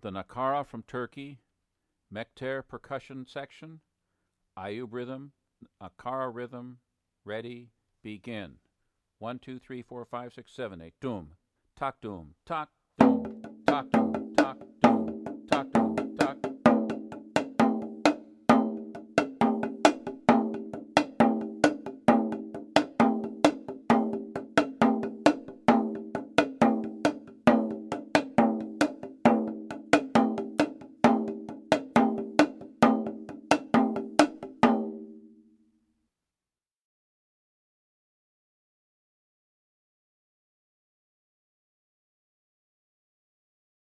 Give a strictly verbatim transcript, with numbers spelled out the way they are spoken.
the Nakara from Turkey, Mekter percussion section, Ayub rhythm, Nakara rhythm, ready, begin. One, two, three, four, five, six, seven, eight. Doom, tak doom, tak doom, tak doom, tak doom, tak doom.